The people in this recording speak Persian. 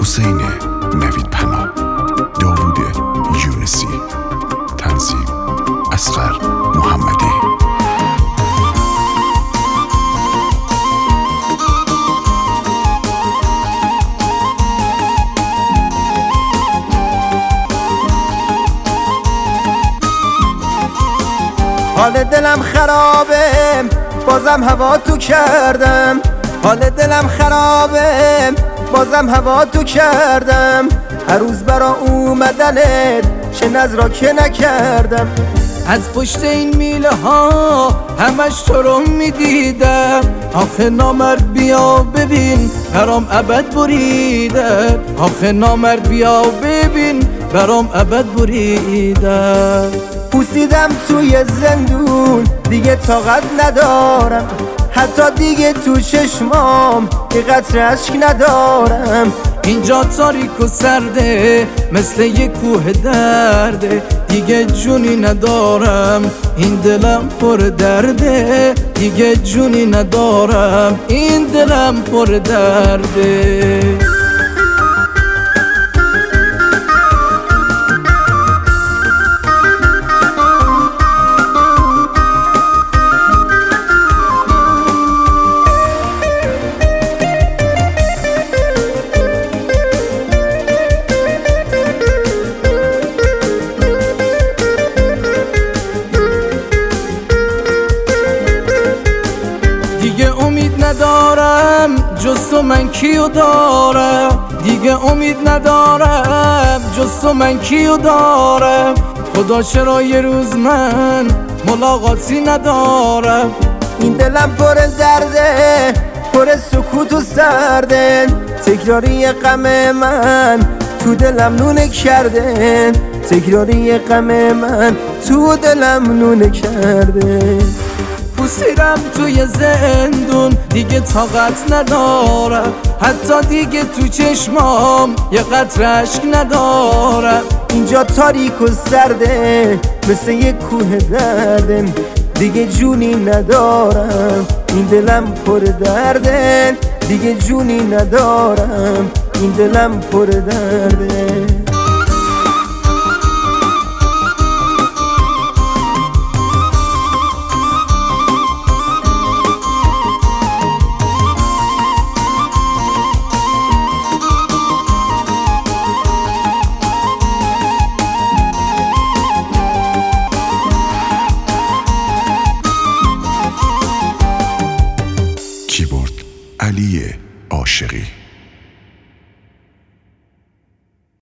حسین نوید پناه، داوود یونسی، تنظیم اصغر محمدی. حال دلم خرابه بازم هوا تو کردم، حال دلم خرابه بازم هوا تو کردم. هر روز برا اومدنت چه نظرا که نکردم. از پشت این میله ها همش تو رو میدیدم. آخه نامرد بیا ببین برام ابد بریده. آخه نامرد بیا ببین برام ابد بریده. پوسیدم توی زندون دیگه طاقت ندارم، حتی دیگه تو چشمام یه قطره اشک ندارم. اینجا تاریک و سرده مثل یه کوه درده. دیگه جونی ندارم این دلم پر درده. دیگه جونی ندارم این دلم پر درده. دیگه امید ندارم جز تو من کیو دارم. دیگه امید ندارم جز تو من کیو دارم. خدا چرا یه روز من ملاقاتی ندارم. این دلم پر درده، پر سکوت و سرده. تکراری غم من تو دلم نونه کرده. تکراری غم من تو دلم نونه کرده. پوسیدم توی زندون دیگه طاقت ندارم، حتی دیگه تو چشمام یه قطره اشک ندارم. اینجا تاریک و سرده مثل یه کوه درده. دیگه جونی ندارم این دلم پر درده. دیگه جونی ندارم این دلم پر درده.